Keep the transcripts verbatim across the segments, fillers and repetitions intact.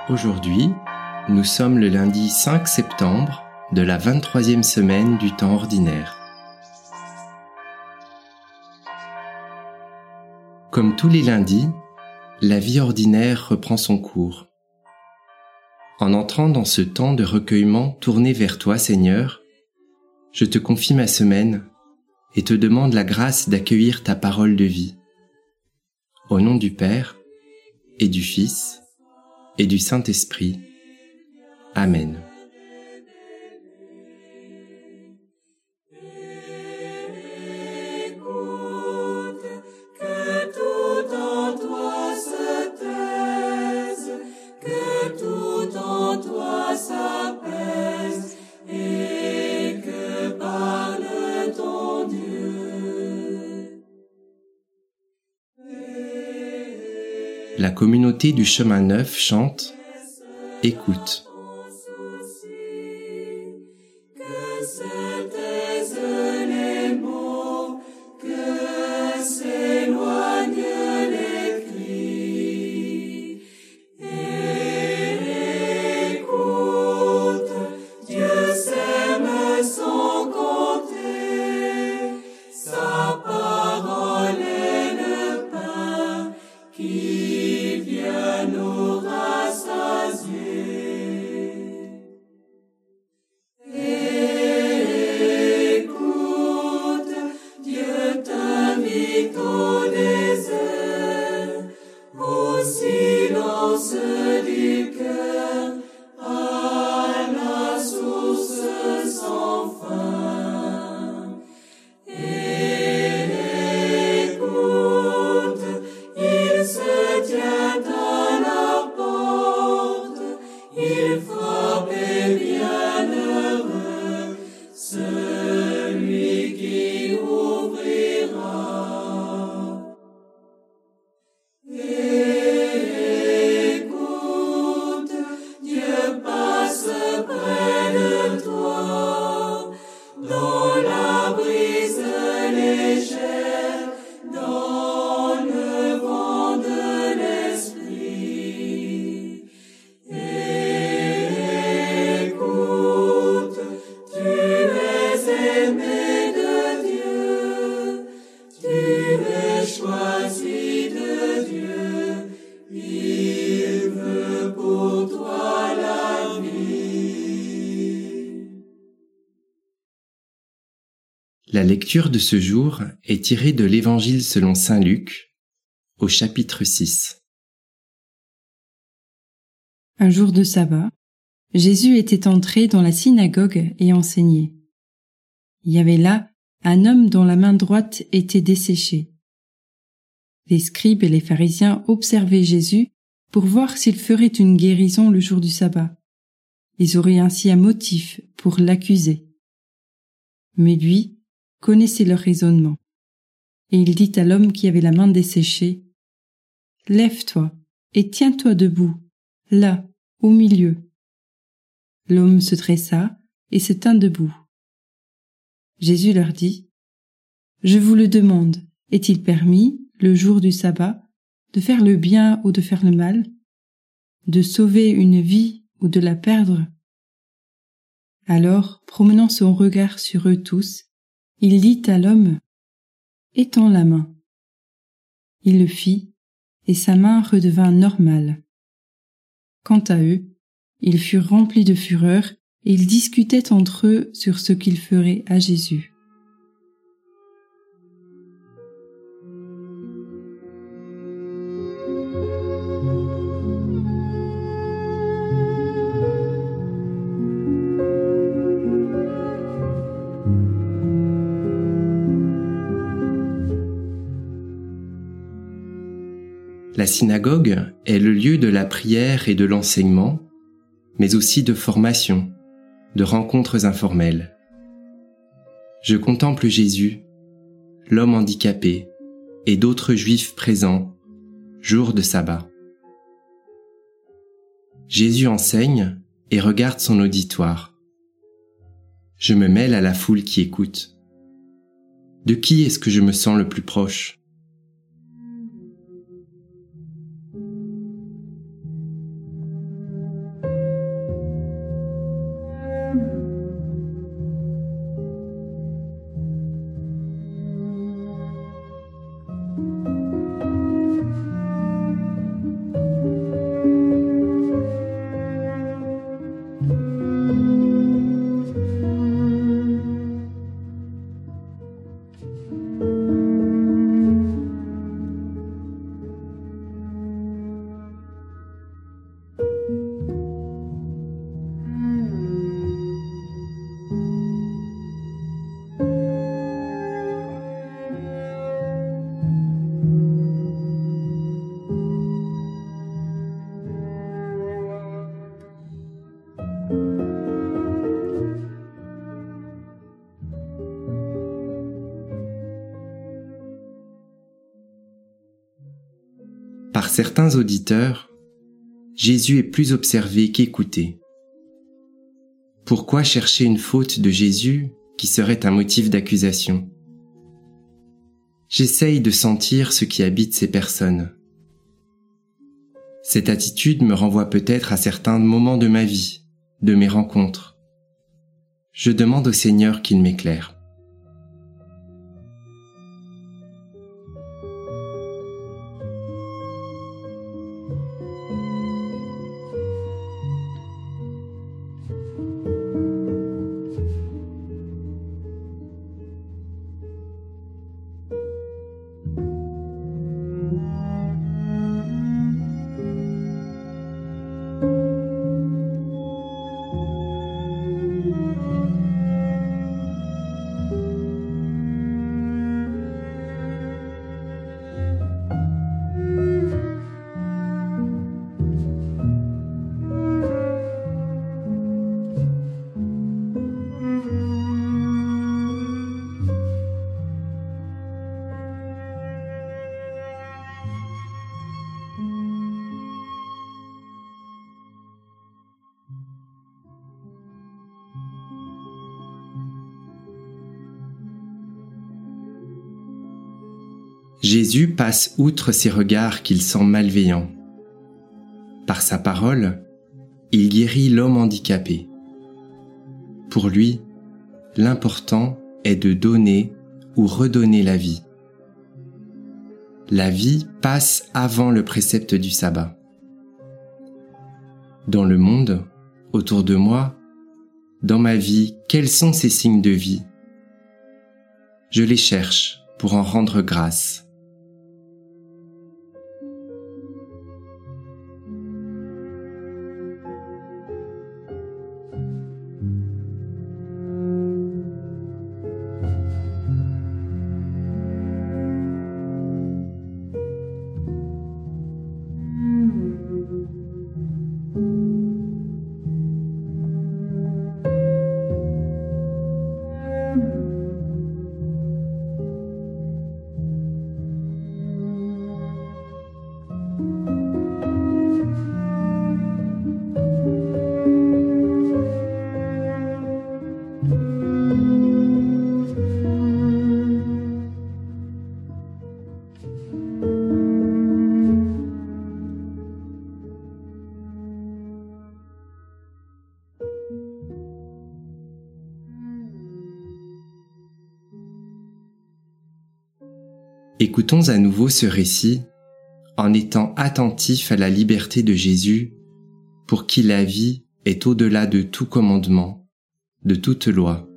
Aujourd'hui, nous sommes le lundi cinq septembre de la vingt-troisième semaine du temps ordinaire. Comme tous les lundis, la vie ordinaire reprend son cours. En entrant dans ce temps de recueillement tourné vers toi, Seigneur, je te confie ma semaine et te demande la grâce d'accueillir ta parole de vie. Au nom du Père et du Fils et du Saint-Esprit. Amen. La communauté du chemin neuf chante « Écoute ». La lecture de ce jour est tirée de l'Évangile selon saint Luc, au chapitre six. Un jour de sabbat, Jésus était entré dans la synagogue et enseignait. Il y avait là un homme dont la main droite était desséchée. Les scribes et les pharisiens observaient Jésus pour voir s'il ferait une guérison le jour du sabbat. Ils auraient ainsi un motif pour l'accuser. Mais lui connaissait leur raisonnement. Et il dit à l'homme qui avait la main desséchée, « Lève-toi et tiens-toi debout, là, au milieu. » L'homme se dressa et se tint debout. Jésus leur dit, « Je vous le demande, est-il permis, le jour du sabbat, de faire le bien ou de faire le mal, de sauver une vie ou de la perdre ?» Alors, promenant son regard sur eux tous, il dit à l'homme, « Étends la main. » Il le fit, et sa main redevint normale. Quant à eux, ils furent remplis de fureur, et ils discutaient entre eux sur ce qu'ils feraient à Jésus. La synagogue est le lieu de la prière et de l'enseignement, mais aussi de formation, de rencontres informelles. Je contemple Jésus, l'homme handicapé et d'autres juifs présents, jour de sabbat. Jésus enseigne et regarde son auditoire. Je me mêle à la foule qui écoute. De qui est-ce que je me sens le plus proche ? Par certains auditeurs, Jésus est plus observé qu'écouté. Pourquoi chercher une faute de Jésus qui serait un motif d'accusation? J'essaye de sentir ce qui habite ces personnes. Cette attitude me renvoie peut-être à certains moments de ma vie, de mes rencontres. Je demande au Seigneur qu'il m'éclaire. Jésus passe outre ces regards qu'il sent malveillants. Par sa parole, il guérit l'homme handicapé. Pour lui, l'important est de donner ou redonner la vie. La vie passe avant le précepte du sabbat. Dans le monde, autour de moi, dans ma vie, quels sont ces signes de vie? Je les cherche pour en rendre grâce. Écoutons à nouveau ce récit en étant attentifs à la liberté de Jésus pour qui la vie est au-delà de tout commandement, de toute loi.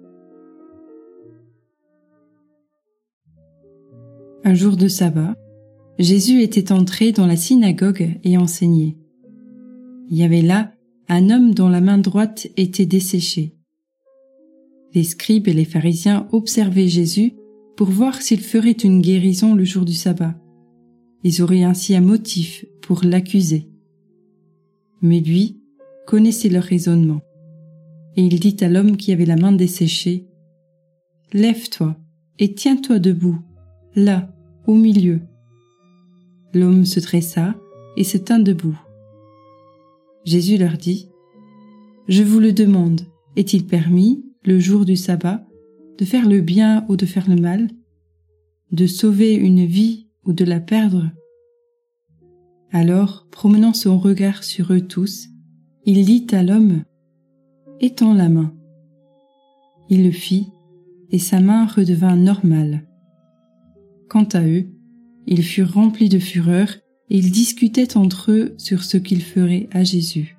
Un jour de sabbat, Jésus était entré dans la synagogue et enseignait. Il y avait là un homme dont la main droite était desséchée. Les scribes et les pharisiens observaient Jésus pour voir s'il ferait une guérison le jour du sabbat. Ils auraient ainsi un motif pour l'accuser. Mais lui connaissait leur raisonnement. Et il dit à l'homme qui avait la main desséchée, « Lève-toi et tiens-toi debout, là, au milieu. » L'homme se dressa et se tint debout. Jésus leur dit, « Je vous le demande, est-il permis, le jour du sabbat, de faire le bien ou de faire le mal, de sauver une vie ou de la perdre ?» Alors, promenant son regard sur eux tous, il dit à l'homme, « Étends la main. » Il le fit, et sa main redevint normale. Quant à eux, ils furent remplis de fureur, et ils discutaient entre eux sur ce qu'ils feraient à Jésus.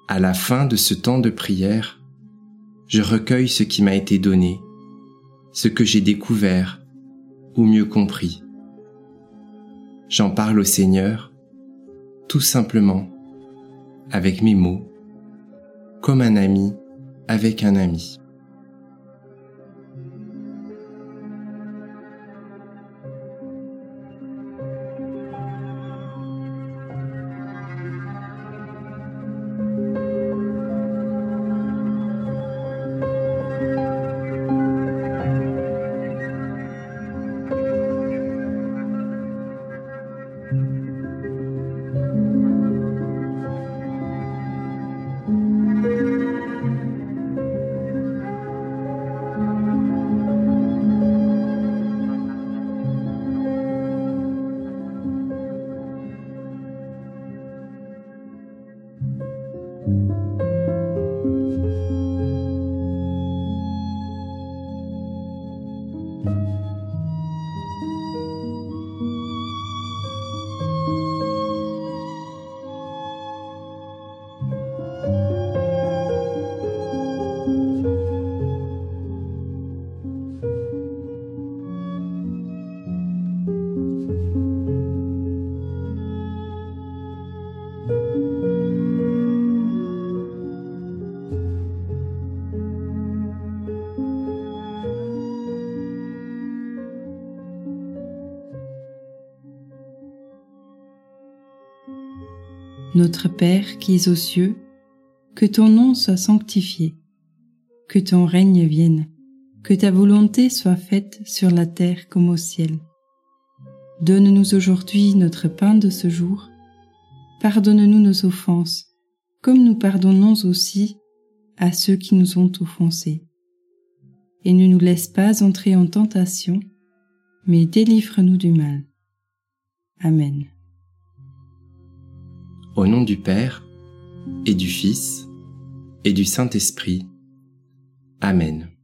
À la fin de ce temps de prière, je recueille ce qui m'a été donné, ce que j'ai découvert ou mieux compris. J'en parle au Seigneur, tout simplement, avec mes mots, comme un ami avec un ami. Notre Père qui es aux cieux, que ton nom soit sanctifié, que ton règne vienne, que ta volonté soit faite sur la terre comme au ciel. Donne-nous aujourd'hui notre pain de ce jour. Pardonne-nous nos offenses, comme nous pardonnons aussi à ceux qui nous ont offensés. Et ne nous laisse pas entrer en tentation, mais délivre-nous du mal. Amen. Au nom du Père, et du Fils, et du Saint-Esprit. Amen.